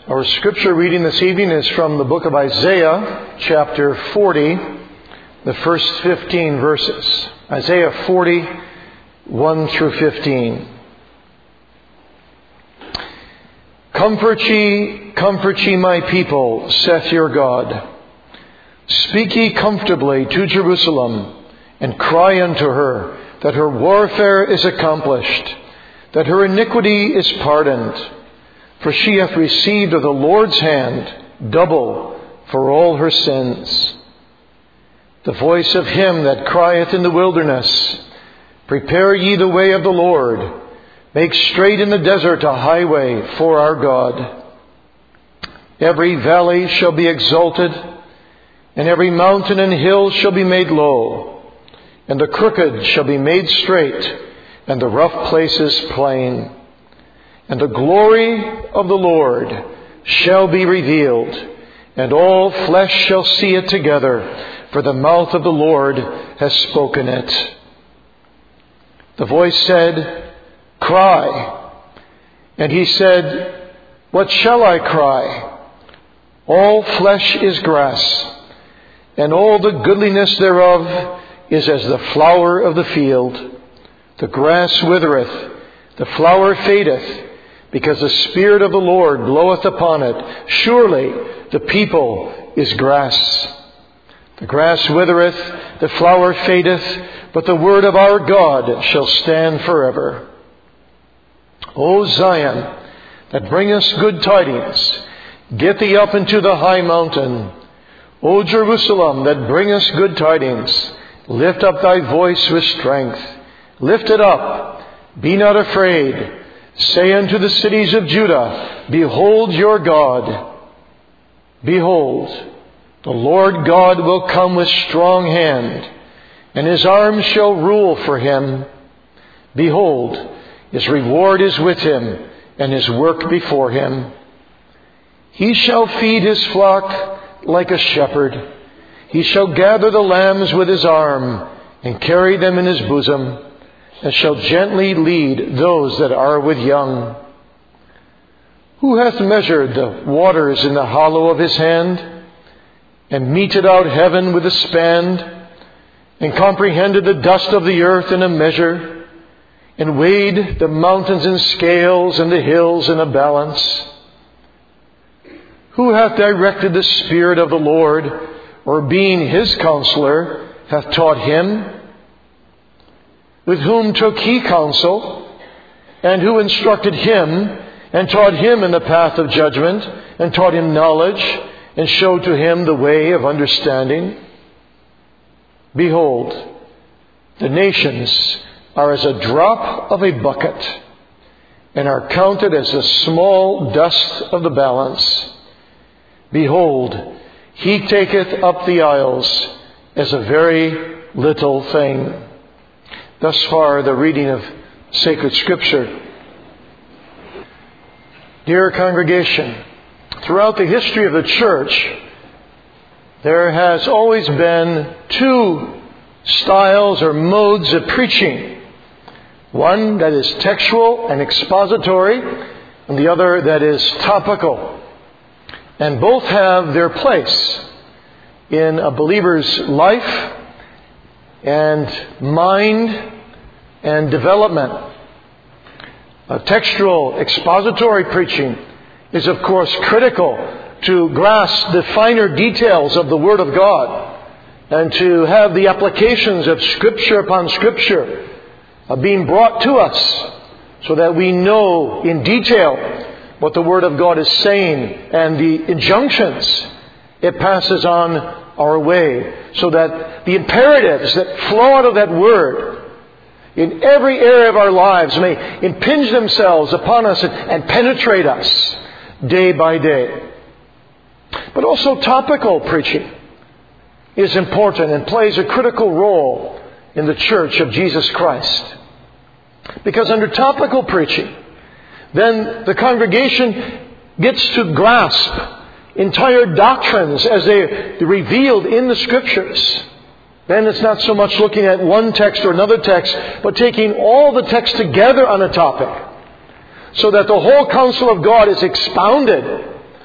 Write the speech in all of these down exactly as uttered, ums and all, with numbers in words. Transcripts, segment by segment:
Our scripture reading this evening is from the book of Isaiah, chapter forty, the first fifteen verses. Isaiah forty, one through fifteen. Comfort ye, comfort ye my people, saith your God. Speak ye comfortably to Jerusalem, and cry unto her, that her warfare is accomplished, that her iniquity is pardoned. For she hath received of the Lord's hand double for all her sins. The voice of him that crieth in the wilderness, prepare ye the way of the Lord, make straight in the desert a highway for our God. Every valley shall be exalted, and every mountain and hill shall be made low, and the crooked shall be made straight, and the rough places plain. And the glory of the Lord shall be revealed, and all flesh shall see it together, for the mouth of the Lord has spoken it. The voice said, Cry. And he said, What shall I cry? All flesh is grass, and all the goodliness thereof is as the flower of the field. The grass withereth, the flower fadeth, because the Spirit of the Lord bloweth upon it. Surely the people is grass. The grass withereth, the flower fadeth, but the word of our God shall stand forever. O Zion, that bringest good tidings, get thee up into the high mountain. O Jerusalem, that bringest good tidings, lift up thy voice with strength. Lift it up, be not afraid. Say unto the cities of Judah, Behold your God. Behold, the Lord God will come with strong hand, and his arm shall rule for him. Behold, his reward is with him, and his work before him. He shall feed his flock like a shepherd. He shall gather the lambs with his arm, and carry them in his bosom, and shall gently lead those that are with young. Who hath measured the waters in the hollow of his hand, and meted out heaven with a span, and comprehended the dust of the earth in a measure, and weighed the mountains in scales, and the hills in a balance? Who hath directed the Spirit of the Lord, or being his counselor, hath taught him? With whom took he counsel, and who instructed him, and taught him in the path of judgment, and taught him knowledge, and showed to him the way of understanding? Behold, the nations are as a drop of a bucket, and are counted as the small dust of the balance. Behold, he taketh up the isles as a very little thing. Thus far, the reading of sacred Scripture. Dear congregation, throughout the history of the Church, there has always been two styles or modes of preaching. One that is textual and expository, and the other that is topical. And both have their place in a believer's life and mind and development. Uh, textual, expository preaching is, of course, critical to grasp the finer details of the Word of God and to have the applications of Scripture upon Scripture uh, being brought to us so that we know in detail what the Word of God is saying and the injunctions it passes on our way, so that the imperatives that flow out of that Word in every area of our lives may impinge themselves upon us and, and penetrate us day by day. But also topical preaching is important and plays a critical role in the Church of Jesus Christ. Because under topical preaching, then the congregation gets to grasp entire doctrines as they're revealed in the Scriptures. Then it's not so much looking at one text or another text, but taking all the texts together on a topic, so that the whole counsel of God is expounded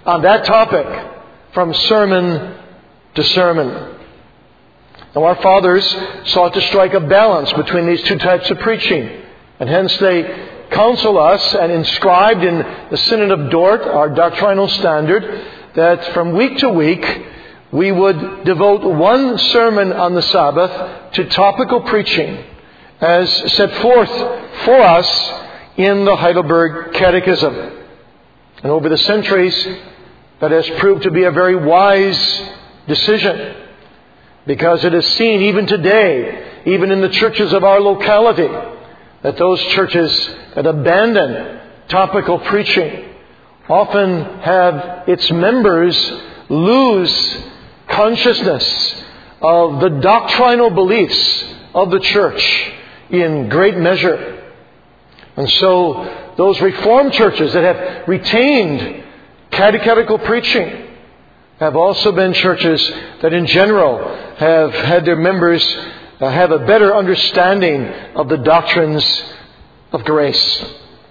on that topic from sermon to sermon. Now, our fathers sought to strike a balance between these two types of preaching, and hence they counsel us and inscribed in the Synod of Dort, our doctrinal standard, that from week to week we would devote one sermon on the Sabbath to topical preaching as set forth for us in the Heidelberg Catechism. And over the centuries, that has proved to be a very wise decision, because it is seen even today, even in the churches of our locality, that those churches that abandon topical preaching often have its members lose consciousness of the doctrinal beliefs of the church in great measure. And so those Reformed churches that have retained catechetical preaching have also been churches that in general have had their members uh, have a better understanding of the doctrines of grace.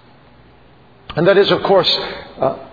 And that is, of course, uh,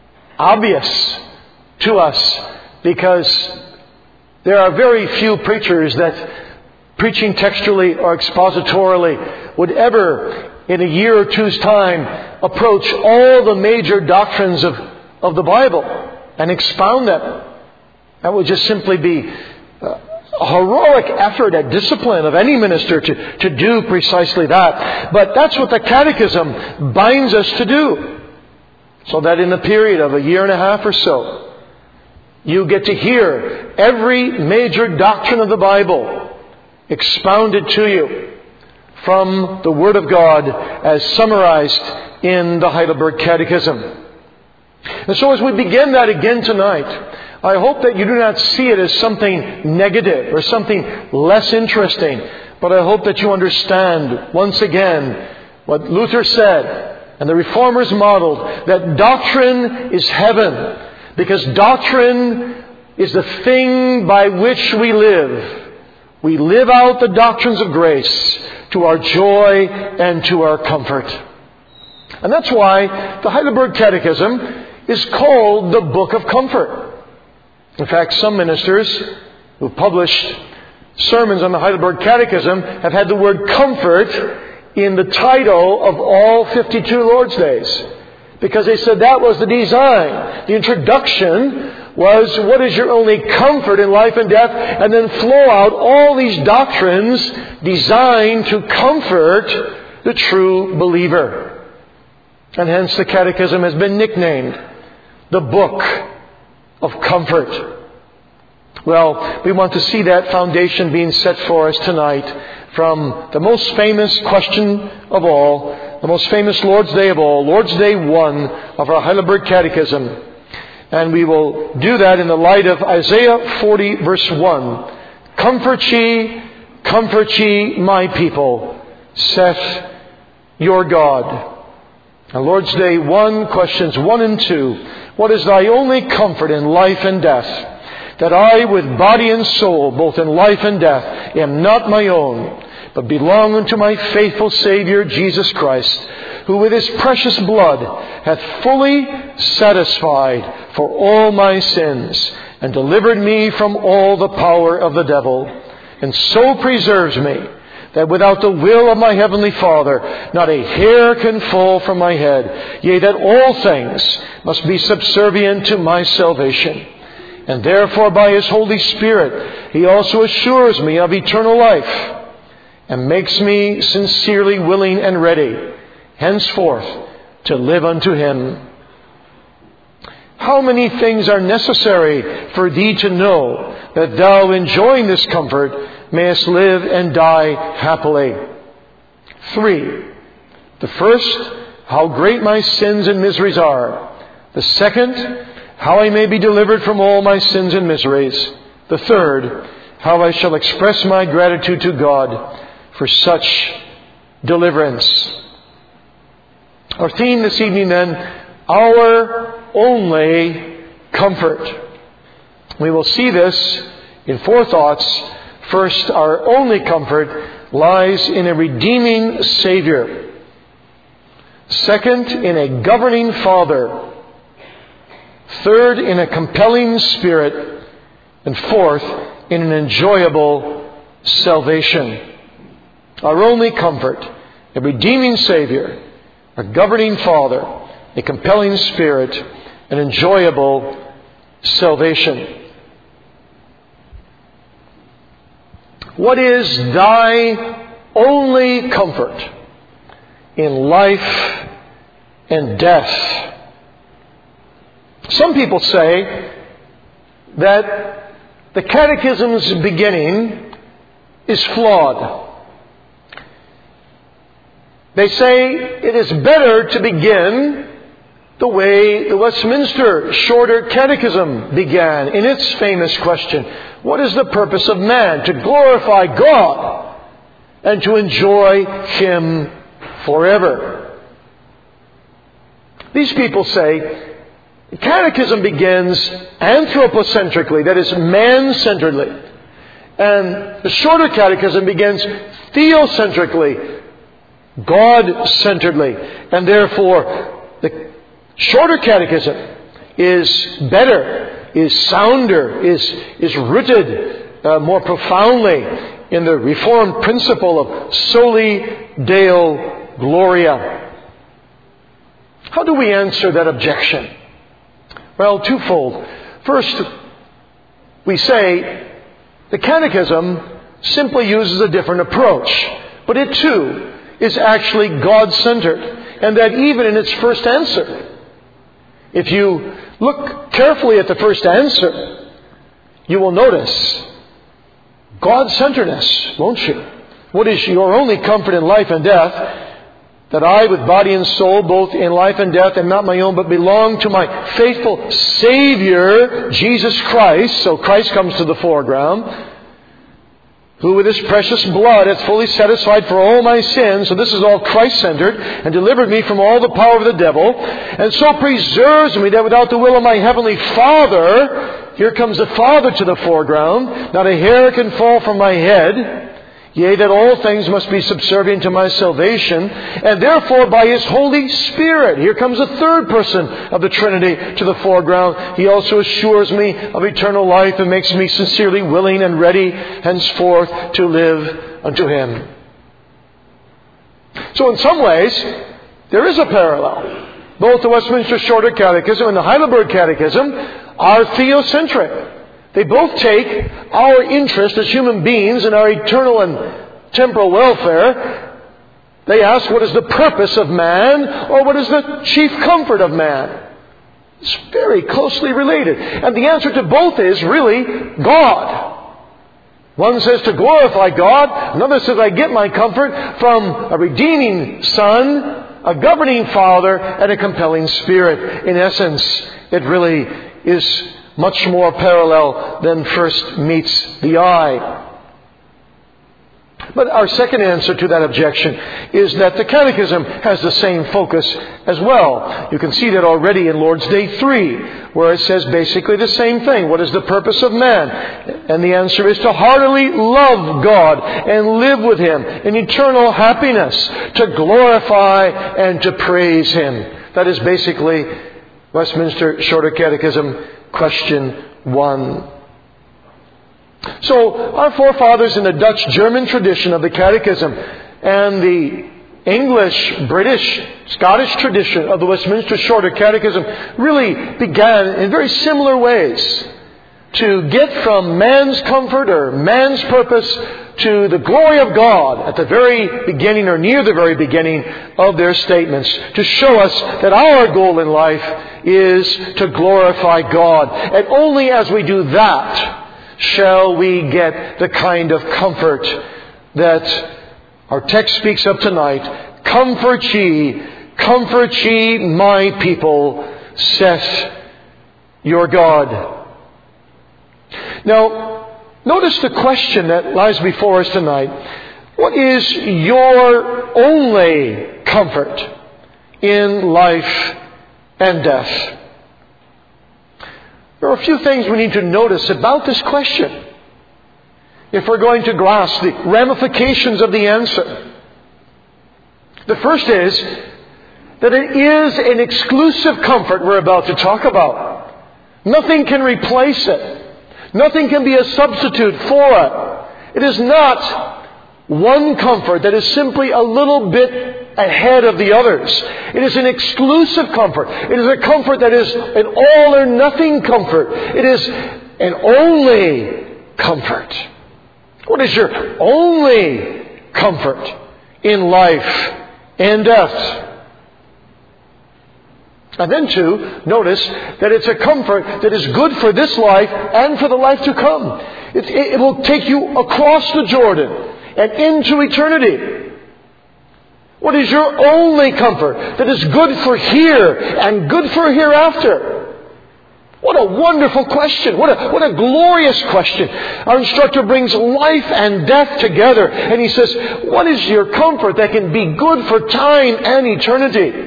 obvious to us, because there are very few preachers that, preaching textually or expositorily, would ever, in a year or two's time, approach all the major doctrines of, of the Bible and expound them. That would just simply be uh, a heroic effort at discipline of any minister to, to do precisely that. But that's what the Catechism binds us to do. So that in a period of a year and a half or so, you get to hear every major doctrine of the Bible expounded to you from the Word of God as summarized in the Heidelberg Catechism. And so as we begin that again tonight, I hope that you do not see it as something negative or something less interesting, but I hope that you understand once again what Luther said and the Reformers modeled, that doctrine is heaven, because doctrine is the thing by which we live. We live out the doctrines of grace to our joy and to our comfort. And that's why the Heidelberg Catechism is called the Book of Comfort. In fact, some ministers who published sermons on the Heidelberg Catechism have had the word comfort in the title of all fifty-two Lord's Days, because they said that was the design. The introduction was, what is your only comfort in life and death? And then flow out all these doctrines designed to comfort the true believer. And hence the Catechism has been nicknamed the Book of Comfort. Well, we want to see that foundation being set for us tonight from the most famous question of all, the most famous Lord's Day of all, Lord's Day one of our Heidelberg Catechism. And we will do that in the light of Isaiah forty, verse one. Comfort ye, comfort ye, my people, saith your God. Now, Lord's Day one, questions one and two. What is thy only comfort in life and death? That I, with body and soul, both in life and death, am not my own, but belong unto my faithful Savior, Jesus Christ, who with his precious blood hath fully satisfied for all my sins, and delivered me from all the power of the devil, and so preserves me, that without the will of my heavenly Father, not a hair can fall from my head, yea, that all things must be subservient to my salvation. And therefore by his Holy Spirit he also assures me of eternal life, and makes me sincerely willing and ready henceforth to live unto him. How many things are necessary for thee to know, that thou, enjoying this comfort, mayest live and die happily? Three. The first, how great my sins and miseries are. The second, how I may be delivered from all my sins and miseries. The third, how I shall express my gratitude to God for such deliverance. Our theme this evening then, our only comfort. We will see this in four thoughts. First, our only comfort lies in a redeeming Savior. Second, in a governing Father. Third, in a compelling spirit. And fourth, in an enjoyable salvation. Our only comfort, a redeeming Savior, a governing Father, a compelling Spirit, an enjoyable salvation. What is thy only comfort in life and death? Some people say that the Catechism's beginning is flawed. They say it is better to begin the way the Westminster Shorter Catechism began in its famous question, what is the purpose of man? To glorify God and to enjoy Him forever. These people say the Catechism begins anthropocentrically, that is, man-centeredly. And the Shorter Catechism begins theocentrically, God-centeredly. And therefore, the Shorter Catechism is better, is sounder, is, is rooted uh, more profoundly in the Reformed principle of Soli Deo Gloria. How do we answer that objection? Well, twofold. First, we say the Catechism simply uses a different approach, but it too is actually God-centered, and that even in its first answer, if you look carefully at the first answer, you will notice God-centeredness, won't you? What is your only comfort in life and death? That I, with body and soul, both in life and death, am not my own, but belong to my faithful Savior, Jesus Christ. So Christ comes to the foreground, who with His precious blood has fully satisfied for all my sins. So this is all Christ-centered, and delivered me from all the power of the devil, and so preserves me that without the will of my Heavenly Father, here comes the Father to the foreground, not a hair can fall from my head, yea, that all things must be subservient to my salvation, and therefore by His Holy Spirit, here comes the third person of the Trinity to the foreground. He also assures me of eternal life and makes me sincerely willing and ready henceforth to live unto Him. So in some ways, there is a parallel. Both the Westminster Shorter Catechism and the Heidelberg Catechism are theocentric. They both take our interest as human beings in our eternal and temporal welfare. They ask, what is the purpose of man, or what is the chief comfort of man? It's very closely related. And the answer to both is really God. One says to glorify God. Another says I get my comfort from a redeeming Son, a governing Father, and a compelling Spirit. In essence, it really is much more parallel than first meets the eye. But our second answer to that objection is that the Catechism has the same focus as well. You can see that already in Lord's Day three, where it says basically the same thing. What is the purpose of man? And the answer is to heartily love God and live with Him in eternal happiness, to glorify and to praise Him. That is basically Westminster Shorter Catechism, question one. So, our forefathers in the Dutch-German tradition of the Catechism and the English, British, Scottish tradition of the Westminster Shorter Catechism really began in very similar ways to get from man's comfort or man's purpose to the glory of God at the very beginning or near the very beginning of their statements, to show us that our goal in life is to glorify God. And only as we do that shall we get the kind of comfort that our text speaks of tonight. Comfort ye, comfort ye my people, saith your God. Now, notice the question that lies before us tonight. What is your only comfort in life and death? There are a few things we need to notice about this question if we're going to grasp the ramifications of the answer. The first is that it is an exclusive comfort we're about to talk about. Nothing can replace it. Nothing can be a substitute for it. It is not one comfort that is simply a little bit ahead of the others. It is an exclusive comfort. It is a comfort that is an all or nothing comfort. It is an only comfort. What is your only comfort in life and death? And then too, notice that it's a comfort that is good for this life and for the life to come. It, it, it will take you across the Jordan and into eternity. What is your only comfort that is good for here and good for hereafter? What a wonderful question. What a, what a glorious question. Our instructor brings life and death together. And he says, what is your comfort that can be good for time and eternity?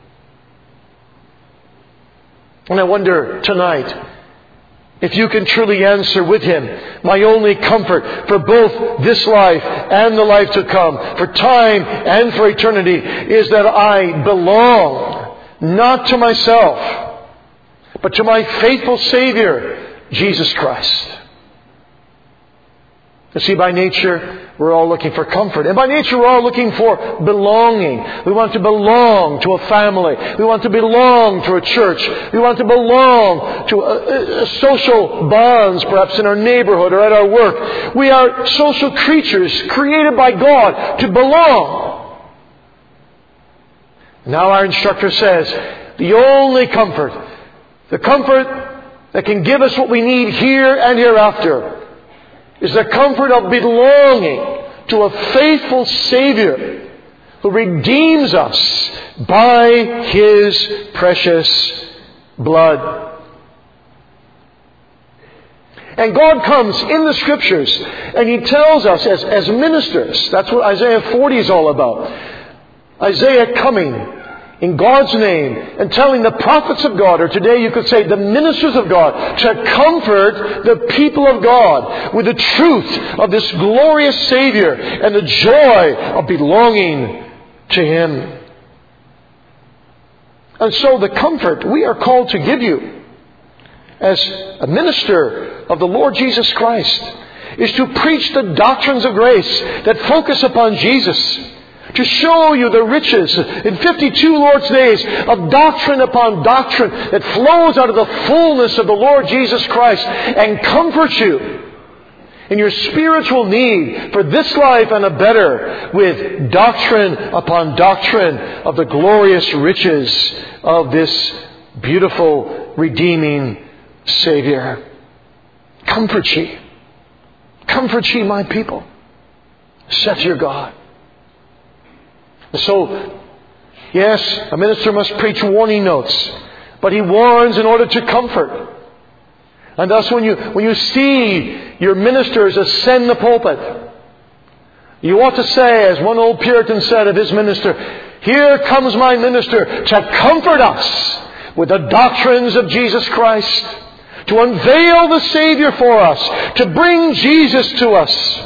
And I wonder tonight if you can truly answer with him, my only comfort for both this life and the life to come, for time and for eternity, is that I belong not to myself, but to my faithful Savior, Jesus Christ. You see, by nature, we're all looking for comfort. And by nature, we're all looking for belonging. We want to belong to a family. We want to belong to a church. We want to belong to a, a social bonds, perhaps in our neighborhood or at our work. We are social creatures created by God to belong. Now our instructor says, the only comfort, the comfort that can give us what we need here and hereafter, is the comfort of belonging to a faithful Savior who redeems us by His precious blood. And God comes in the Scriptures and He tells us as, as ministers, that's what Isaiah forty is all about. Isaiah coming in God's name and telling the prophets of God, or today you could say the ministers of God, to comfort the people of God with the truth of this glorious Savior and the joy of belonging to Him. And so the comfort we are called to give you as a minister of the Lord Jesus Christ is to preach the doctrines of grace that focus upon Jesus, to show you the riches in fifty-two Lord's days of doctrine upon doctrine that flows out of the fullness of the Lord Jesus Christ and comforts you in your spiritual need for this life and a better, with doctrine upon doctrine of the glorious riches of this beautiful, redeeming Savior. Comfort ye. Comfort ye, my people, saith your God. So, yes, a minister must preach warning notes, but he warns in order to comfort. And thus when you, when you see your ministers ascend the pulpit, you ought to say, as one old Puritan said of his minister, "Here comes my minister to comfort us with the doctrines of Jesus Christ, to unveil the Savior for us, to bring Jesus to us."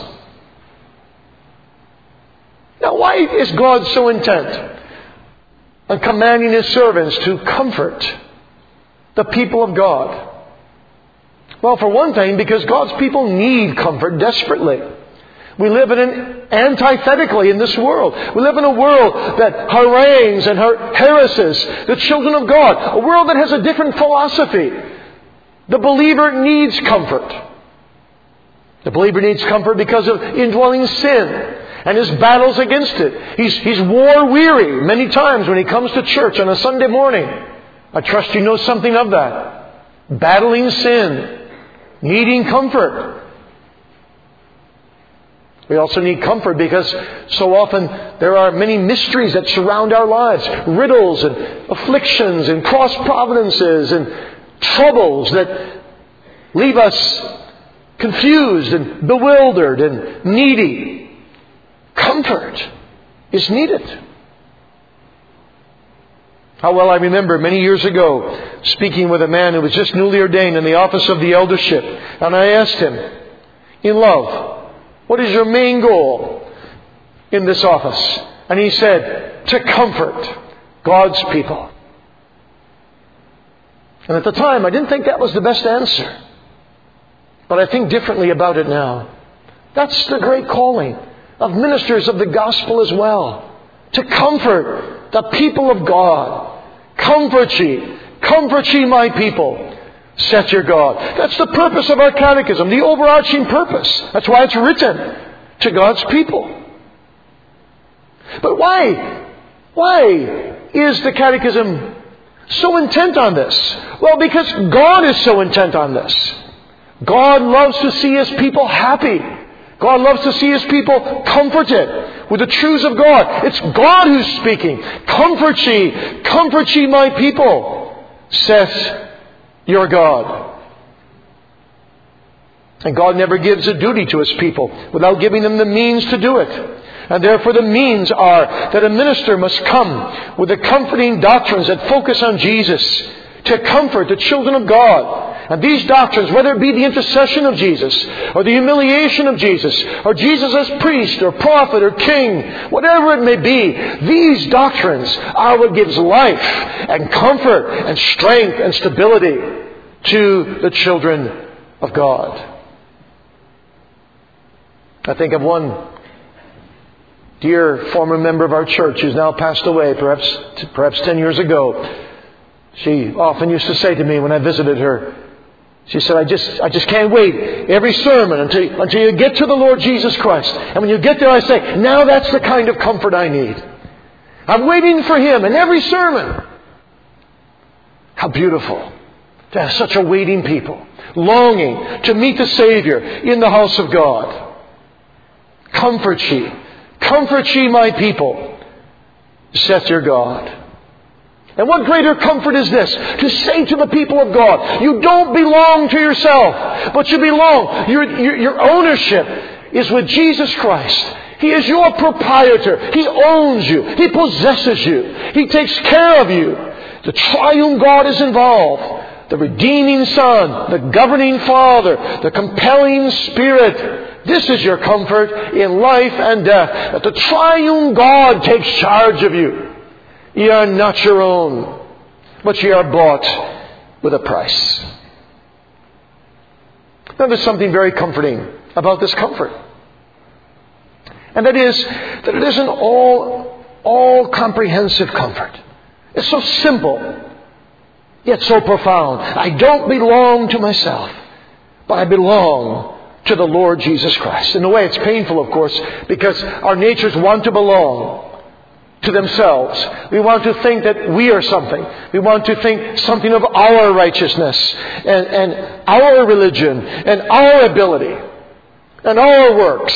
Now, why is God so intent on commanding His servants to comfort the people of God? Well, for one thing, because God's people need comfort desperately. We live in an antithetically in this world. We live in a world that harangues and harasses the children of God. A world that has a different philosophy. The believer needs comfort. The believer needs comfort because of indwelling sin and his battles against it. He's, he's war-weary many times when he comes to church on a Sunday morning. I trust you know something of that. Battling sin. Needing comfort. We also need comfort because so often there are many mysteries that surround our lives. Riddles and afflictions and cross-providences and troubles that leave us confused and bewildered and needy. Comfort is needed. How well I remember many years ago speaking with a man who was just newly ordained in the office of the eldership. And I asked him, in love, what is your main goal in this office? And he said, to comfort God's people. And at the time, I didn't think that was the best answer. But I think differently about it now. That's the great calling of ministers of the gospel as well. To comfort the people of God. Comfort ye. Comfort ye my people, saith your God. That's the purpose of our catechism. The overarching purpose. That's why it's written to God's people. But why? Why is the catechism so intent on this? Well, because God is so intent on this. God loves to see His people happy. God loves to see His people comforted with the truths of God. It's God who's speaking. Comfort ye, comfort ye my people, saith your God. And God never gives a duty to His people without giving them the means to do it. And therefore the means are that a minister must come with the comforting doctrines that focus on Jesus to comfort the children of God. And these doctrines, whether it be the intercession of Jesus, or the humiliation of Jesus, or Jesus as priest, or prophet, or king, whatever it may be, these doctrines are what gives life, and comfort, and strength, and stability to the children of God. I think of one dear former member of our church who's now passed away, perhaps perhaps ten years ago. She often used to say to me when I visited her, she said, I just I just can't wait every sermon until, until you get to the Lord Jesus Christ. And when you get there, I say, now that's the kind of comfort I need. I'm waiting for Him in every sermon. How beautiful to have such a waiting people, longing to meet the Savior in the house of God. Comfort ye, comfort ye my people, saith your God. And what greater comfort is this? To say to the people of God, you don't belong to yourself, but you belong. Your, your, your ownership is with Jesus Christ. He is your proprietor. He owns you. He possesses you. He takes care of you. The triune God is involved. The redeeming Son, the governing Father, the compelling Spirit. This is your comfort in life and death. That the triune God takes charge of you. Ye are not your own, but ye are bought with a price. Now there's something very comforting about this comfort. And that is that it is an all, all comprehensive comfort. It's so simple, yet so profound. I don't belong to myself, but I belong to the Lord Jesus Christ. In a way, it's painful, of course, because our natures want to belong to themselves. We want to think that we are something. We want to think something of our righteousness and, and our religion and our ability and our works.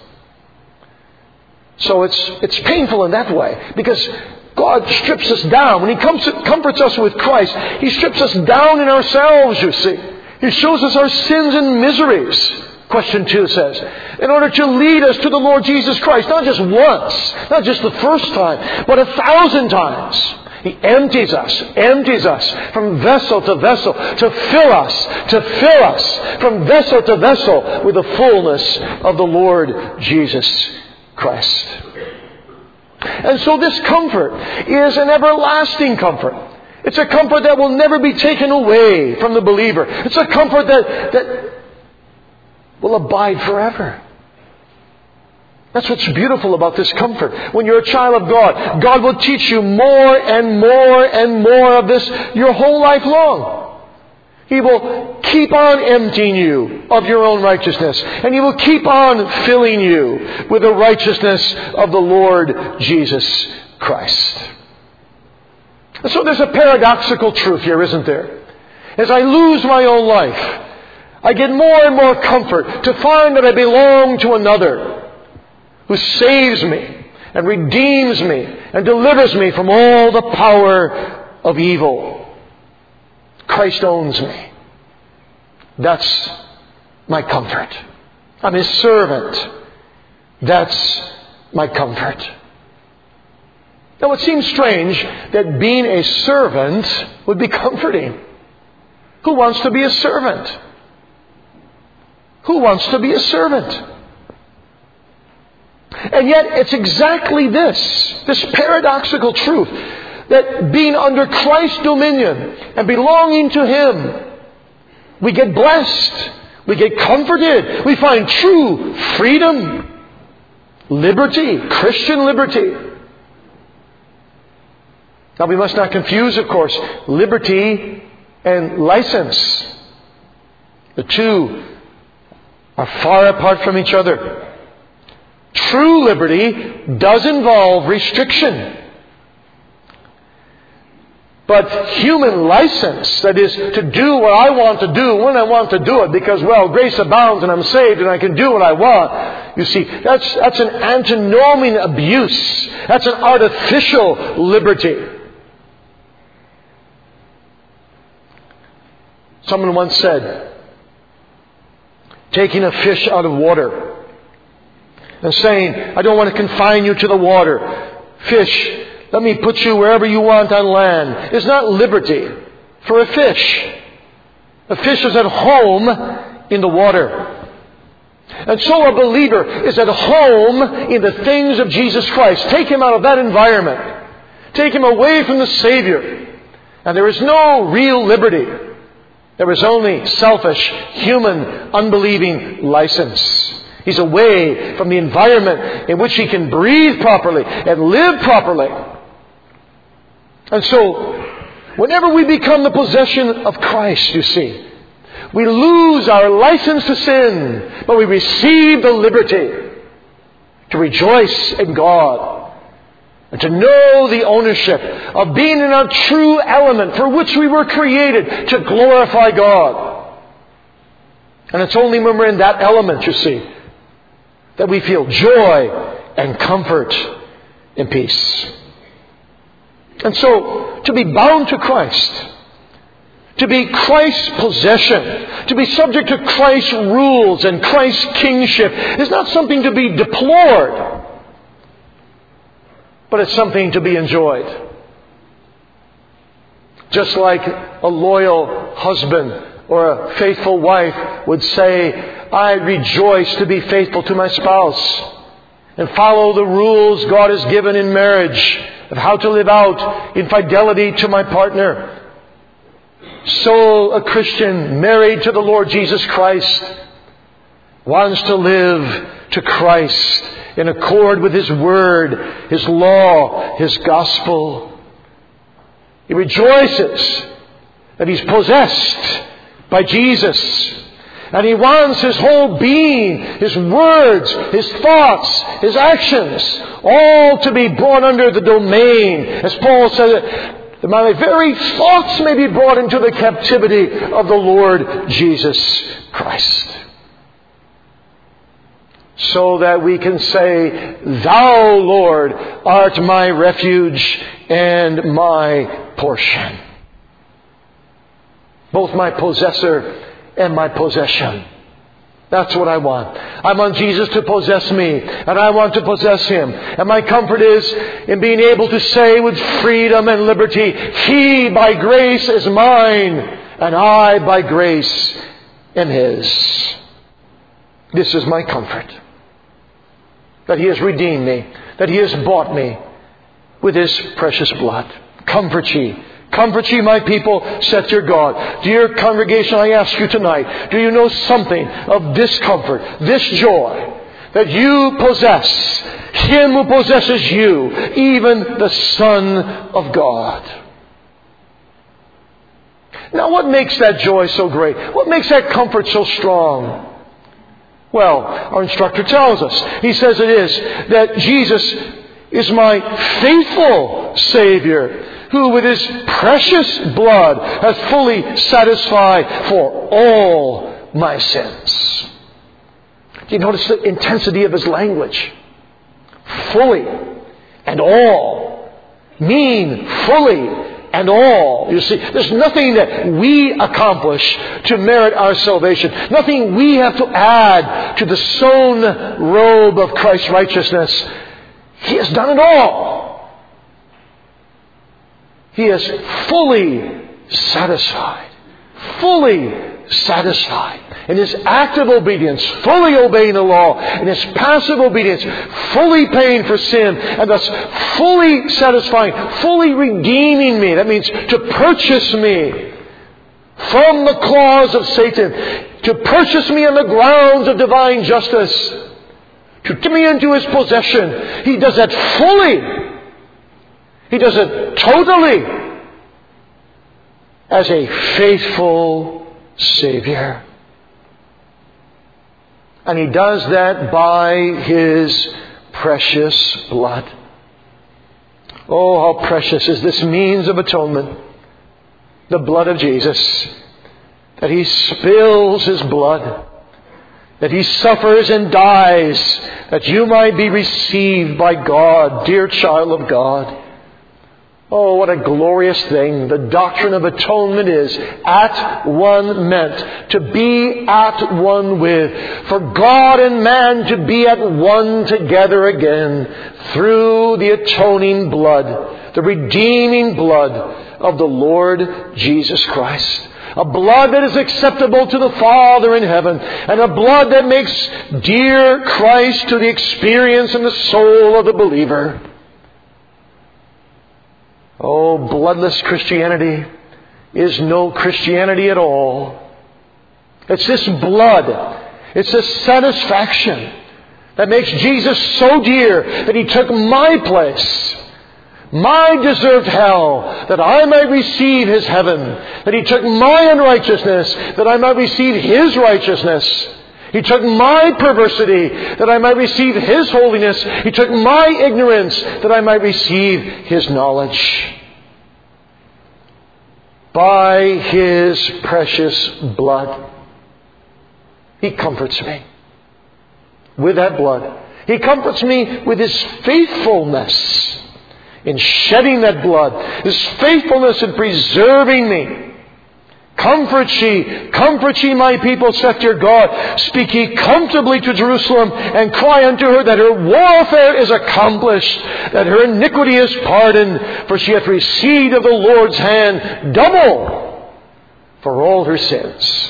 So it's it's painful in that way because God strips us down. When He comes to, comforts us with Christ, He strips us down in ourselves, you see. He shows us our sins and miseries. Question two says, in order to lead us to the Lord Jesus Christ, not just once, not just the first time, but a thousand times. He empties us, empties us from vessel to vessel to fill us, to fill us from vessel to vessel with the fullness of the Lord Jesus Christ. And so this comfort is an everlasting comfort. It's a comfort that will never be taken away from the believer. It's a comfort that, that will abide forever. That's what's beautiful about this comfort. When you're a child of God, God will teach you more and more and more of this your whole life long. He will keep on emptying you of your own righteousness. And He will keep on filling you with the righteousness of the Lord Jesus Christ. And so there's a paradoxical truth here, isn't there? As I lose my own life, I get more and more comfort to find that I belong to another who saves me and redeems me and delivers me from all the power of evil. Christ owns me. That's my comfort. I'm His servant. That's my comfort. Now it seems strange that being a servant would be comforting. Who wants to be a servant? Who wants to be a servant? And yet it's exactly this, this paradoxical truth, that being under Christ's dominion and belonging to Him, we get blessed, we get comforted, we find true freedom, liberty, Christian liberty. Now we must not confuse, of course, liberty and license. The two are far apart from each other. True liberty does involve restriction. But human license, that is, to do what I want to do when I want to do it because, well, grace abounds and I'm saved and I can do what I want. You see, that's, that's an antinomian abuse. That's an artificial liberty. Someone once said, taking a fish out of water and saying, I don't want to confine you to the water. Fish, let me put you wherever you want on land. It's not liberty for a fish. A fish is at home in the water. And so a believer is at home in the things of Jesus Christ. Take him out of that environment. Take him away from the Savior. And there is no real liberty. There is only selfish, human, unbelieving license. He's away from the environment in which he can breathe properly and live properly. And so, whenever we become the possession of Christ, you see, we lose our license to sin, but we receive the liberty to rejoice in God and to know the ownership of being in our true element for which we were created, to glorify God. And it's only when we're in that element, you see, that we feel joy and comfort and peace. And so, to be bound to Christ, to be Christ's possession, to be subject to Christ's rules and Christ's kingship is not something to be deplored, but it's something to be enjoyed. Just like a loyal husband or a faithful wife would say, I rejoice to be faithful to my spouse and follow the rules God has given in marriage of how to live out in fidelity to my partner. So a Christian married to the Lord Jesus Christ wants to live to Christ in accord with His Word, His law, His gospel. He rejoices that he's possessed by Jesus. And he wants his whole being, his words, his thoughts, his actions, all to be brought under the domain, as Paul said, that my very thoughts may be brought into the captivity of the Lord Jesus Christ. So that we can say, Thou, Lord, art my refuge and my portion. Both my possessor and my possession. That's what I want. I want Jesus to possess me, and I want to possess Him. And my comfort is in being able to say with freedom and liberty, He by grace is mine, and I by grace am His. This is my comfort. That He has redeemed me, that He has bought me with His precious blood. Comfort ye. Comfort ye, my people, saith your God. Dear congregation, I ask you tonight, do you know something of this comfort, this joy, that you possess Him who possesses you, even the Son of God? Now, what makes that joy so great? What makes that comfort so strong? Well, our instructor tells us. He says it is that Jesus is my faithful Savior, who with His precious blood has fully satisfied for all my sins. Do you notice the intensity of his language? Fully and all. Mean fully and all. You see, there's nothing that we accomplish to merit our salvation. Nothing we have to add to the sewn robe of Christ's righteousness. He has done it all. He is fully satisfied, fully satisfied. In His active obedience, fully obeying the law. In His passive obedience, fully paying for sin. And thus fully satisfying, fully redeeming me. That means to purchase me from the claws of Satan. To purchase me on the grounds of divine justice. To give me into His possession. He does that fully. He does it totally. As a faithful Savior. And He does that by His precious blood. Oh, how precious is this means of atonement. The blood of Jesus. That He spills His blood. That He suffers and dies. That you might be received by God, dear child of God. Oh, what a glorious thing the doctrine of atonement is. At one meant. To be at one with. For God and man to be at one together again. Through the atoning blood. The redeeming blood of the Lord Jesus Christ. A blood that is acceptable to the Father in heaven. And a blood that makes dear Christ to the experience and the soul of the believer. Oh, bloodless Christianity is no Christianity at all. It's this blood. It's this satisfaction that makes Jesus so dear that He took my place, my deserved hell, that I might receive His heaven. That He took my unrighteousness, that I might receive His righteousness. He took my perversity, that I might receive His holiness. He took my ignorance, that I might receive His knowledge. By His precious blood, He comforts me. With that blood. He comforts me with His faithfulness in shedding that blood. His faithfulness in preserving me. Comfort ye, comfort ye my people, saith your God. Speak ye comfortably to Jerusalem, and cry unto her that her warfare is accomplished, that her iniquity is pardoned, for she hath received of the Lord's hand double for all her sins.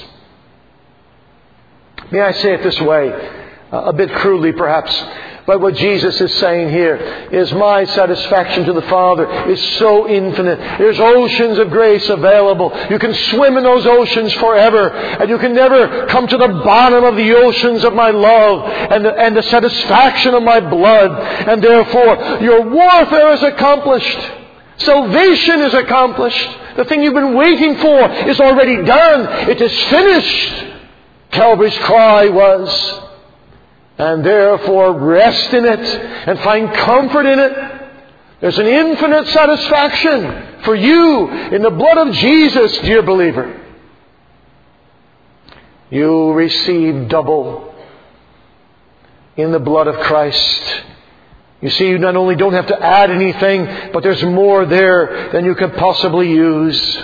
May I say it this way, a bit crudely perhaps, but what Jesus is saying here is my satisfaction to the Father is so infinite. There's oceans of grace available. You can swim in those oceans forever. And you can never come to the bottom of the oceans of my love and the, and the satisfaction of my blood. And therefore, your warfare is accomplished. Salvation is accomplished. The thing you've been waiting for is already done. It is finished. Calvary's cry was. And therefore rest in it and find comfort in it. There's an infinite satisfaction for you in the blood of Jesus, dear believer. You receive double in the blood of Christ. You see, you not only don't have to add anything, but there's more there than you could possibly use.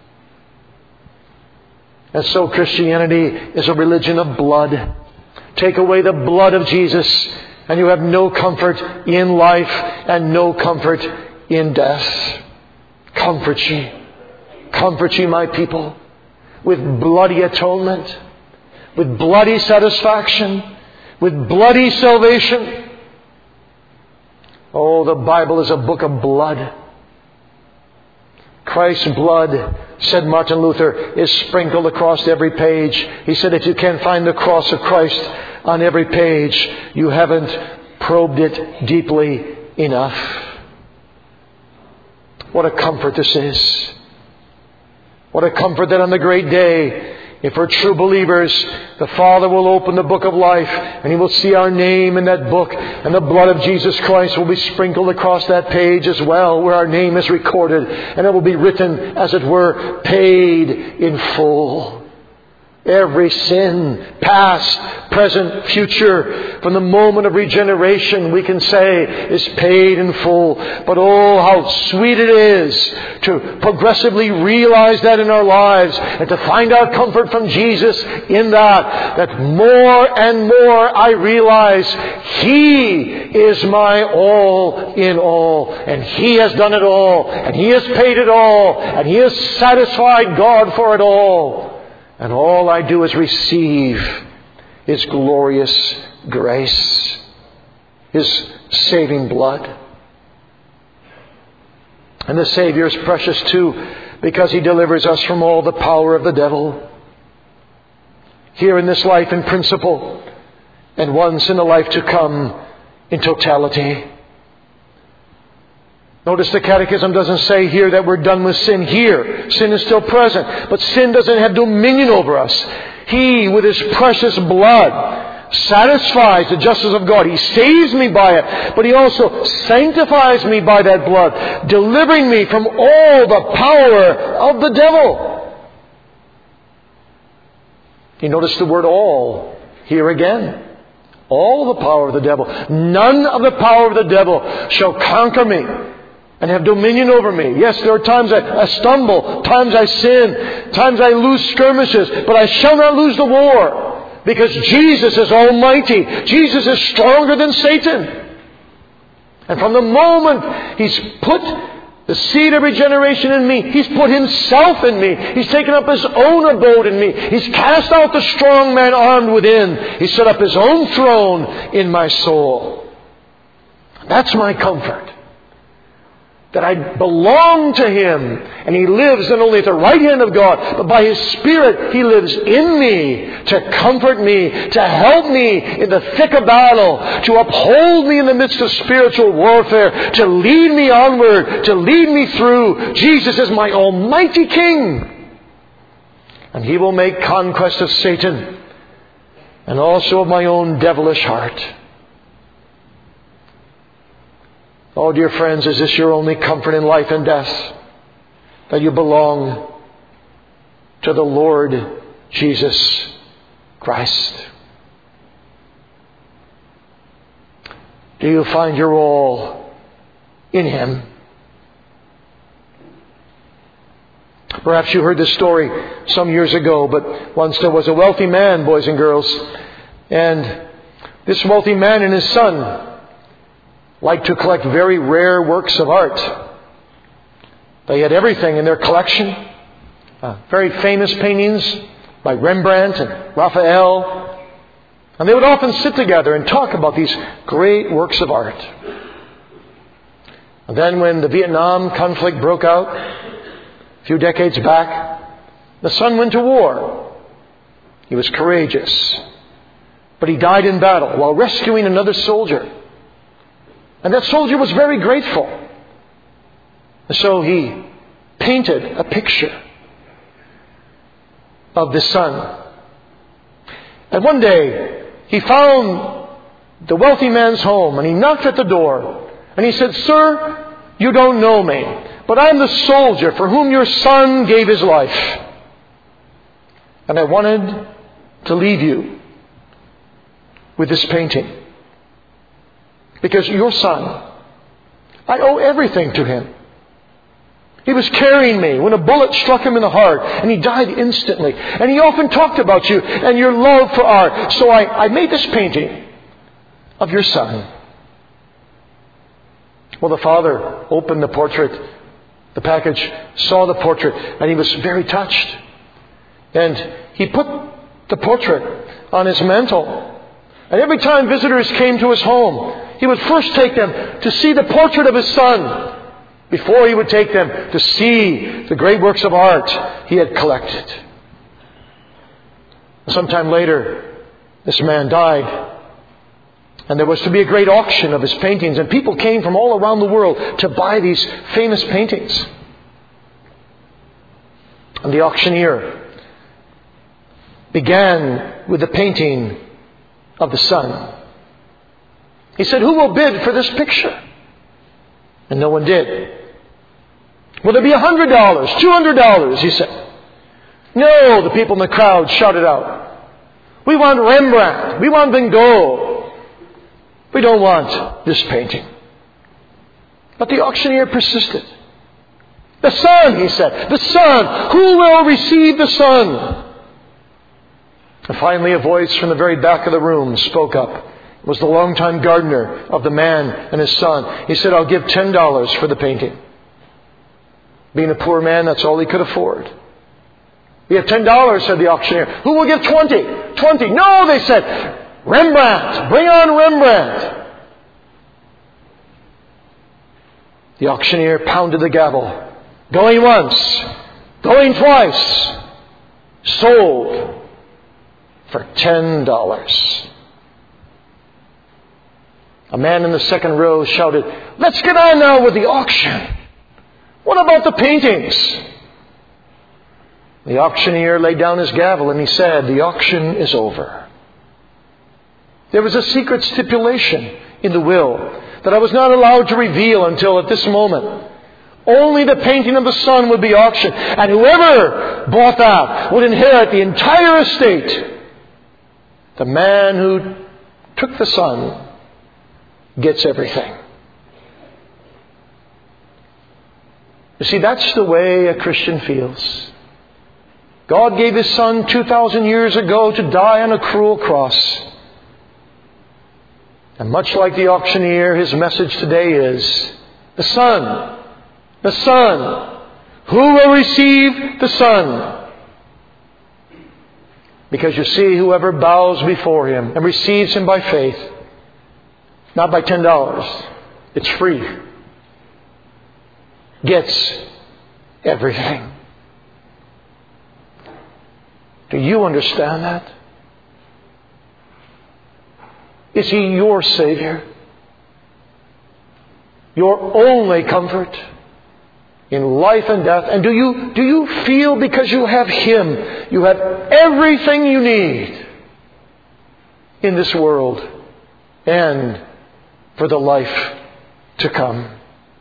And so Christianity is a religion of blood. Take away the blood of Jesus, and you have no comfort in life and no comfort in death. Comfort ye. Comfort ye, my people, with bloody atonement, with bloody satisfaction, with bloody salvation. Oh, the Bible is a book of blood. Christ's blood, said Martin Luther, is sprinkled across every page. He said if you can't find the cross of Christ on every page, you haven't probed it deeply enough. What a comfort this is. What a comfort that on the great day, if we're true believers, the Father will open the book of life and He will see our name in that book, and the blood of Jesus Christ will be sprinkled across that page as well, where our name is recorded, and it will be written, as it were, paid in full. Every sin, past, present, future, from the moment of regeneration, we can say is paid in full. But oh, how sweet it is to progressively realize that in our lives and to find our comfort from Jesus in that, that more and more I realize He is my all in all, and He has done it all, and He has paid it all, and He has satisfied God for it all. And all I do is receive His glorious grace, His saving blood. And the Savior is precious too, because He delivers us from all the power of the devil. Here in this life in principle, and once in the life to come in totality. Notice the Catechism doesn't say here that we're done with sin here. Sin is still present, but sin doesn't have dominion over us. He, with His precious blood, satisfies the justice of God. He saves me by it, but He also sanctifies me by that blood, delivering me from all the power of the devil. You notice the word all here again. All the power of the devil. None of the power of the devil shall conquer me and have dominion over me. Yes, there are times I, I stumble, times I sin, times I lose skirmishes, but I shall not lose the war, because Jesus is almighty. Jesus is stronger than Satan. And from the moment He's put the seed of regeneration in me, He's put Himself in me. He's taken up His own abode in me. He's cast out the strong man armed within. He's set up His own throne in my soul. That's my comfort. That I belong to Him, and He lives not only at the right hand of God, but by His Spirit He lives in me to comfort me, to help me in the thick of battle, to uphold me in the midst of spiritual warfare, to lead me onward, to lead me through. Jesus is my almighty King, and He will make conquest of Satan and also of my own devilish heart. Oh, dear friends, is this your only comfort in life and death? That you belong to the Lord Jesus Christ? Do you find your all in Him? Perhaps you heard this story some years ago, but once there was a wealthy man, boys and girls, and this wealthy man and his son liked to collect very rare works of art. They had everything in their collection. Uh, very famous paintings by Rembrandt and Raphael. And they would often sit together and talk about these great works of art. And then when the Vietnam conflict broke out a few decades back, the son went to war. He was courageous. But he died in battle while rescuing another soldier. And that soldier was very grateful. And so he painted a picture of the son. And one day, he found the wealthy man's home, and he knocked at the door. And he said, "Sir, you don't know me, but I'm the soldier for whom your son gave his life. And I wanted to leave you with this painting. Because your son, I owe everything to him. He was carrying me when a bullet struck him in the heart, and he died instantly. And he often talked about you and your love for art. So I, I made this painting of your son." Well, the father opened the portrait, the package, saw the portrait, and he was very touched. And he put the portrait on his mantle. And every time visitors came to his home, he would first take them to see the portrait of his son before he would take them to see the great works of art he had collected. Sometime later, this man died. And there was to be a great auction of his paintings. And people came from all around the world to buy these famous paintings. And the auctioneer began with the painting of the son. He said, "Who will bid for this picture?" And no one did. "Will there be a hundred dollars, two hundred dollars?" he said. "No," the people in the crowd shouted out. "We want Rembrandt. We want Van Gogh. We don't want this painting." But the auctioneer persisted. "The son," he said. "The son. Who will receive the son?" And finally a voice from the very back of the room spoke up. It was the longtime gardener of the man and his son. He said, "I'll give ten dollars for the painting." Being a poor man, that's all he could afford. We have ten dollars, said the auctioneer. Who will give twenty? Twenty. No, they said. Rembrandt. Bring on Rembrandt. The auctioneer pounded the gavel. Going once. Going twice. Sold for ten dollars. A man in the second row shouted, let's get on now with the auction. What about the paintings? The auctioneer laid down his gavel and he said, the auction is over. There was a secret stipulation in the will that I was not allowed to reveal until at this moment. Only the painting of the Son would be auctioned. And whoever bought that would inherit the entire estate. The man who took the Son gets everything. You see, that's the way a Christian feels. God gave His Son two thousand years ago to die on a cruel cross. And much like the auctioneer, his message today is, the Son, the Son. Who will receive the Son? Because you see, whoever bows before Him and receives Him by faith, not by ten dollars, it's free, gets everything. Do you understand that? Is He your Savior? Your only comfort in life and death? And do you, do you feel because you have Him, you have everything you need in this world and for the life to come?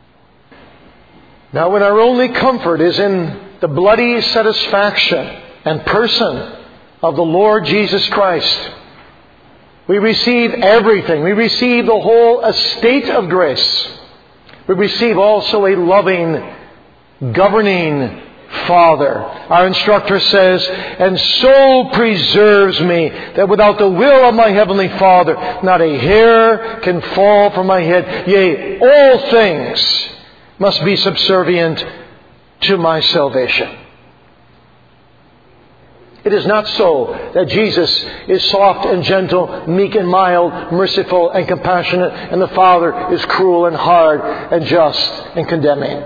Now, when our only comfort is in the bloody satisfaction and person of the Lord Jesus Christ, we receive everything. We receive the whole estate of grace. We receive also a loving, governing Father. Our instructor says, and so preserves me that without the will of my Heavenly Father, not a hair can fall from my head. Yea, all things must be subservient to my salvation. It is not so that Jesus is soft and gentle, meek and mild, merciful and compassionate, and the Father is cruel and hard and just and condemning.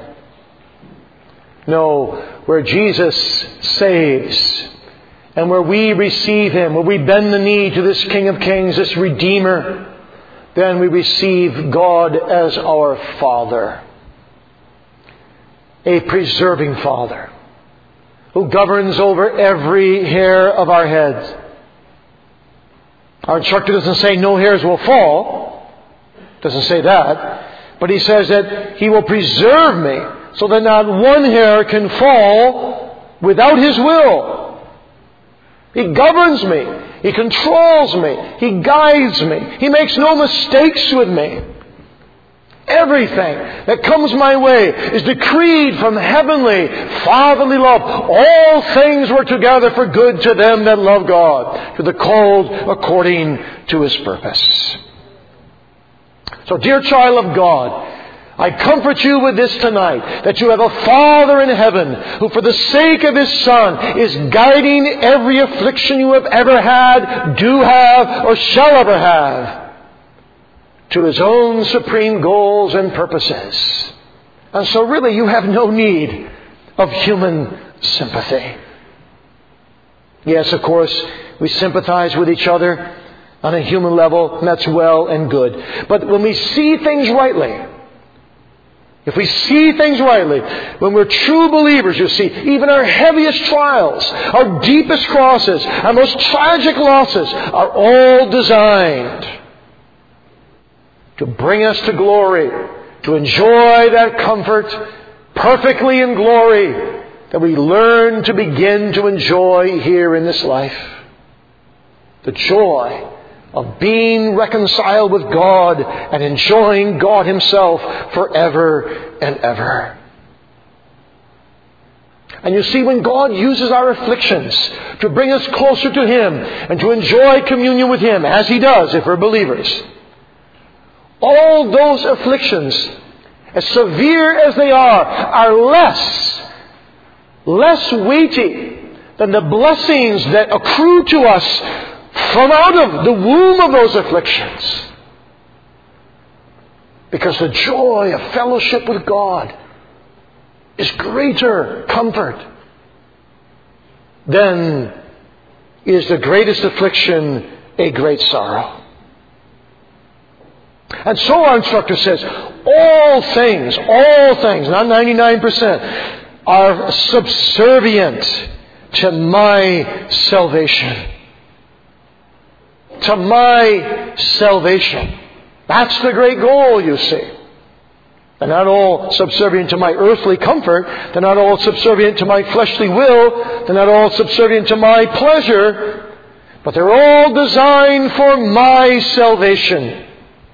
No, where Jesus saves and where we receive Him, where we bend the knee to this King of Kings, this Redeemer, then we receive God as our Father. A preserving Father who governs over every hair of our heads. Our instructor doesn't say no hairs will fall. Doesn't say that. But he says that He will preserve me so that not one hair can fall without His will. He governs me. He controls me. He guides me. He makes no mistakes with me. Everything that comes my way is decreed from heavenly, fatherly love. All things work together for good to them that love God, to the called according to His purpose. So, dear child of God, I comfort you with this tonight, that you have a Father in heaven who for the sake of His Son is guiding every affliction you have ever had, do have, or shall ever have, to His own supreme goals and purposes. And so really you have no need of human sympathy. Yes, of course, we sympathize with each other on a human level, and that's well and good. But when we see things rightly, if we see things rightly, when we're true believers, you see, even our heaviest trials, our deepest crosses, our most tragic losses are all designed to bring us to glory, to enjoy that comfort perfectly in glory that we learn to begin to enjoy here in this life. The joy of being reconciled with God and enjoying God Himself forever and ever. And you see, when God uses our afflictions to bring us closer to Him and to enjoy communion with Him, as He does if we're believers, all those afflictions, as severe as they are, are less, less weighty than the blessings that accrue to us from out of the womb of those afflictions. Because the joy of fellowship with God is greater comfort than is the greatest affliction a great sorrow. And so our instructor says, all things, all things, not ninety-nine percent, are subservient to my salvation. To my salvation. That's the great goal, you see. They're not all subservient to my earthly comfort. They're not all subservient to my fleshly will. They're not all subservient to my pleasure. But they're all designed for my salvation.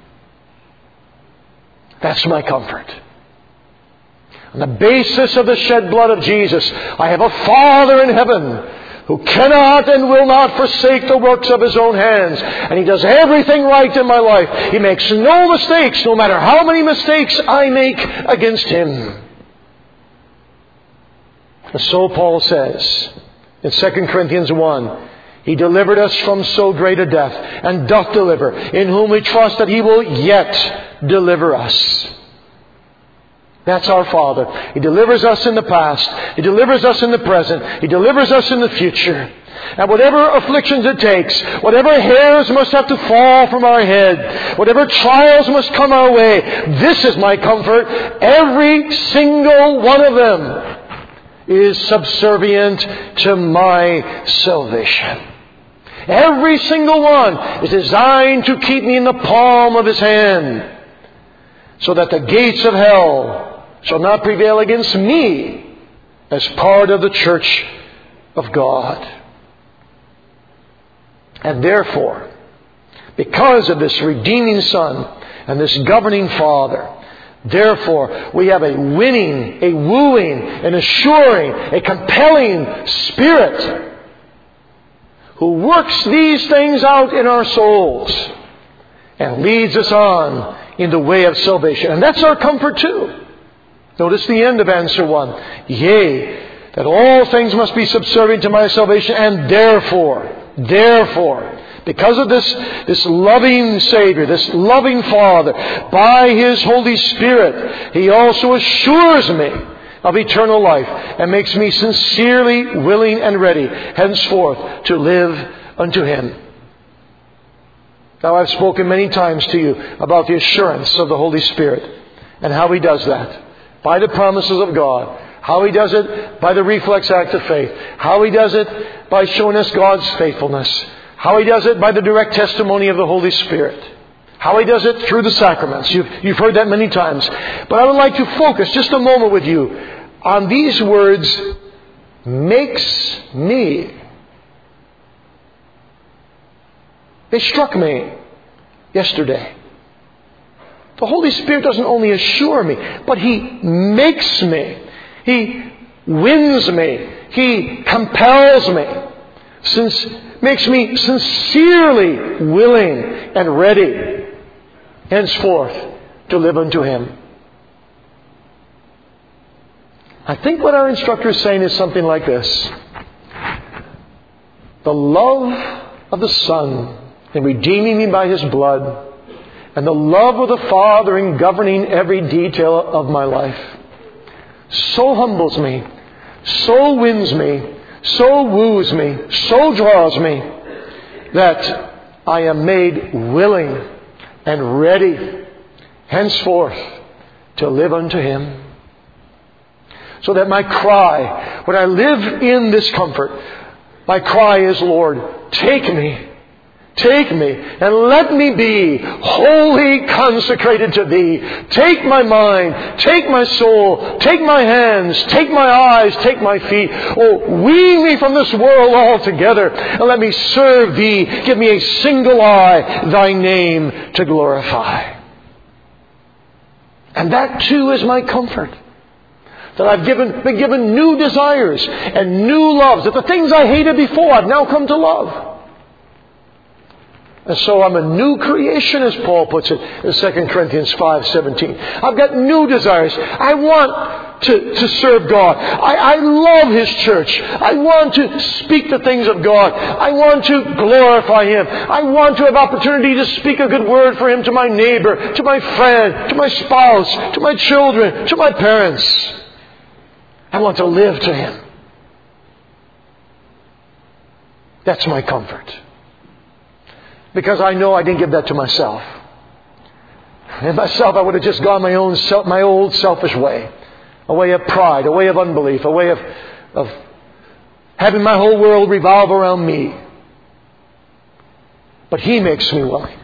That's my comfort. On the basis of the shed blood of Jesus, I have a Father in heaven who cannot and will not forsake the works of His own hands. And He does everything right in my life. He makes no mistakes, no matter how many mistakes I make against Him. And so Paul says in Second Corinthians one, He delivered us from so great a death, and doth deliver, in whom we trust that He will yet deliver us. That's our Father. He delivers us in the past. He delivers us in the present. He delivers us in the future. And whatever afflictions it takes, whatever hairs must have to fall from our head, whatever trials must come our way, this is my comfort. Every single one of them is subservient to my salvation. Every single one is designed to keep me in the palm of His hand, so that the gates of hell shall not prevail against me as part of the church of God. And therefore, because of this redeeming Son and this governing Father, therefore we have a winning, a wooing, an assuring, a compelling Spirit who works these things out in our souls and leads us on in the way of salvation. And that's our comfort too. Notice the end of answer one. Yea, that all things must be subservient to my salvation, and therefore, therefore, because of this, this loving Savior, this loving Father, by His Holy Spirit, He also assures me of eternal life and makes me sincerely willing and ready henceforth to live unto Him. Now, I've spoken many times to you about the assurance of the Holy Spirit and how He does that. By the promises of God. How He does it by the reflex act of faith. How He does it by showing us God's faithfulness. How He does it by the direct testimony of the Holy Spirit. How He does it through the sacraments. You've, you've heard that many times. But I would like to focus just a moment with you on these words, makes me. They struck me yesterday. The Holy Spirit doesn't only assure me, but He makes me. He wins me. He compels me. Since makes me sincerely willing and ready henceforth to live unto Him. I think what our instructor is saying is something like this. The love of the Son in redeeming me by His blood, and the love of the Father in governing every detail of my life, so humbles me, so wins me, so woos me, so draws me, that I am made willing and ready henceforth to live unto Him. So that my cry, when I live in this comfort, my cry is, Lord, take me. Take me and let me be wholly consecrated to Thee. Take my mind, take my soul, take my hands, take my eyes, take my feet. Oh, wean me from this world altogether and let me serve Thee. Give me a single eye, Thy name to glorify. And that too is my comfort. That I've given, been given new desires and new loves. That the things I hated before I've now come to love. And so I'm a new creation, as Paul puts it in Second Corinthians five seventeen. I've got new desires. I want to, to serve God. I, I love His church. I want to speak the things of God. I want to glorify Him. I want to have opportunity to speak a good word for Him to my neighbor, to my friend, to my spouse, to my children, to my parents. I want to live to Him. That's my comfort. Because I know I didn't give that to myself. And myself, I would have just gone my own, self, my old selfish way. A way of pride, a way of unbelief, a way of, of having my whole world revolve around me. But He makes me willing.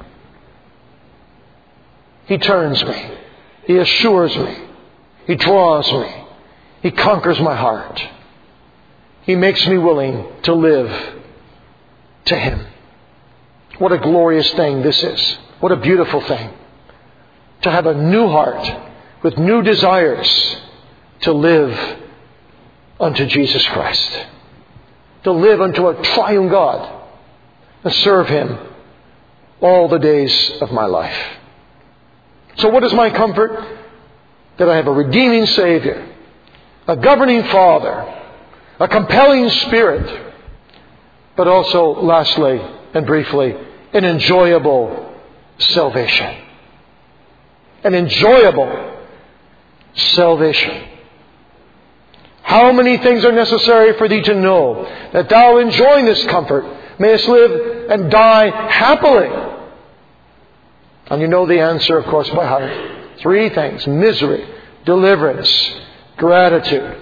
He turns me. He assures me. He draws me. He conquers my heart. He makes me willing to live to Him. What a glorious thing this is. What a beautiful thing. To have a new heart with new desires to live unto Jesus Christ. To live unto a triune God and serve Him all the days of my life. So what is my comfort? That I have a redeeming Savior, a governing Father, a compelling Spirit, but also, lastly and briefly, an enjoyable salvation. An enjoyable salvation. How many things are necessary for thee to know that thou, enjoying this comfort, mayest live and die happily? And you know the answer, of course, by heart. Three things: misery, deliverance, gratitude.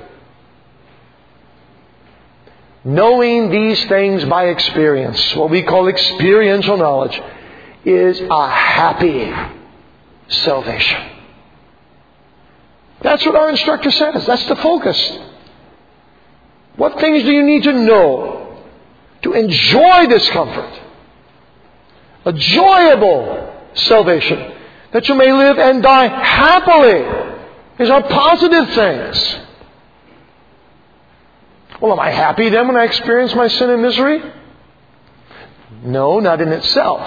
Knowing these things by experience, what we call experiential knowledge, is a happy salvation. That's what our instructor says. That's the focus. What things do you need to know to enjoy this comfort? A enjoyable salvation, that you may live and die happily. These are positive things. Well, am I happy then when I experience my sin and misery? No, not in itself.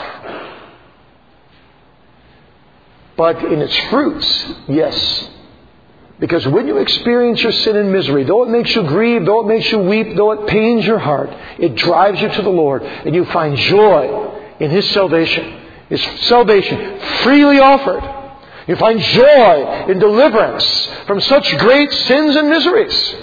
But in its fruits, yes. Because when you experience your sin and misery, though it makes you grieve, though it makes you weep, though it pains your heart, it drives you to the Lord, and you find joy in His salvation. His salvation freely offered. You find joy in deliverance from such great sins and miseries.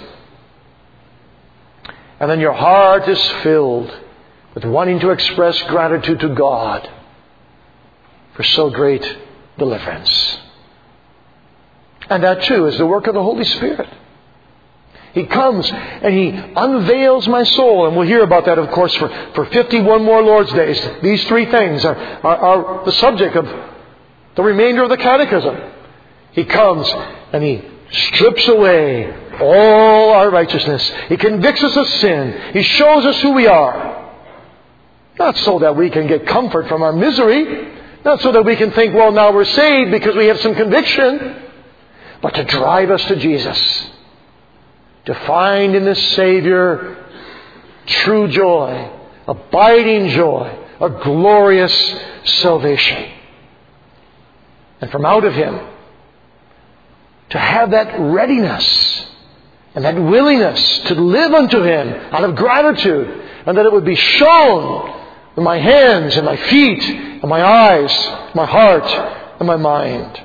And then your heart is filled with wanting to express gratitude to God for so great deliverance. And that too is the work of the Holy Spirit. He comes and He unveils my soul. And we'll hear about that, of course, for, for fifty-one more Lord's Days. These three things are, are, are the subject of the remainder of the catechism. He comes and He strips away all our righteousness. He convicts us of sin. He shows us who we are. Not so that we can get comfort from our misery. Not so that we can think, well, now we're saved because we have some conviction. But to drive us to Jesus. To find in this Savior true joy, abiding joy, a glorious salvation. And from out of Him, to have that readiness and that willingness to live unto Him out of gratitude, and that it would be shown in my hands and my feet and my eyes, my heart and my mind.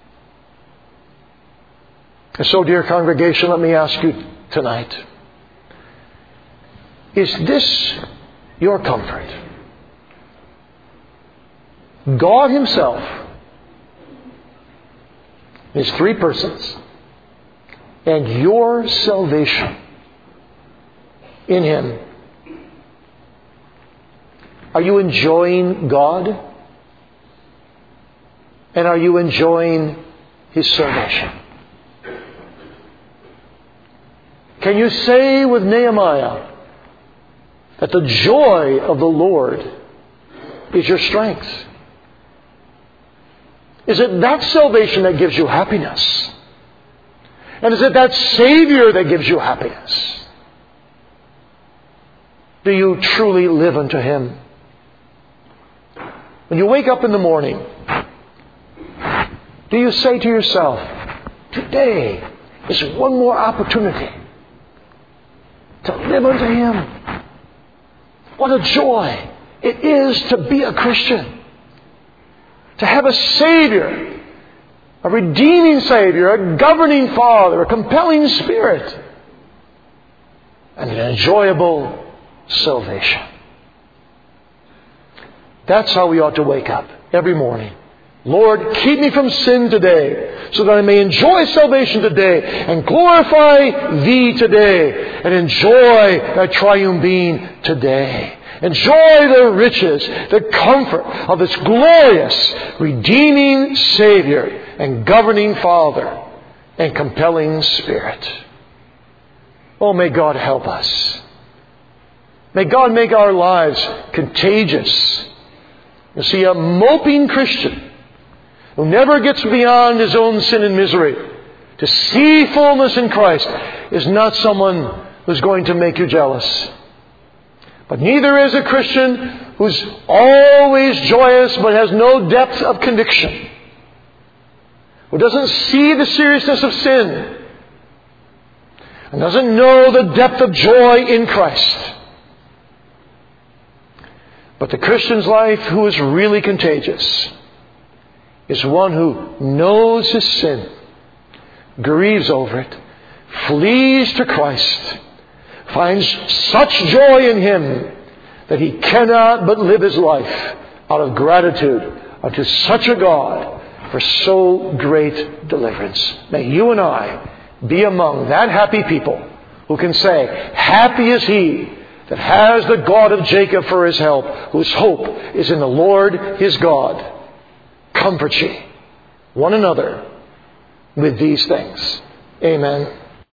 And so, dear congregation, let me ask you tonight, is this your comfort? God Himself, His three persons, and your salvation in Him. Are you enjoying God? And are you enjoying His salvation? Can you say with Nehemiah that the joy of the Lord is your strength? Is it that salvation that gives you happiness? And is it that Savior that gives you happiness? Do you truly live unto Him? When you wake up in the morning, do you say to yourself, today is one more opportunity to live unto Him. What a joy it is to be a Christian. To have a Savior, a redeeming Savior, a governing Father, a compelling Spirit, and an enjoyable salvation. That's how we ought to wake up every morning. Lord, keep me from sin today, so that I may enjoy salvation today, and glorify Thee today, and enjoy Thy triune being today. Enjoy the riches, the comfort of this glorious, redeeming Savior and governing Father and compelling Spirit. Oh, may God help us. May God make our lives contagious. You see, a moping Christian who never gets beyond his own sin and misery to see fullness in Christ is not someone who's going to make you jealous. But neither is a Christian who's always joyous but has no depth of conviction, who doesn't see the seriousness of sin and doesn't know the depth of joy in Christ. But the Christian's life who is really contagious is one who knows his sin, grieves over it, flees to Christ, finds such joy in Him that he cannot but live his life out of gratitude unto such a God for so great deliverance. May you and I be among that happy people who can say, happy is he that has the God of Jacob for his help, whose hope is in the Lord his God. Comfort ye one another with these things. Amen.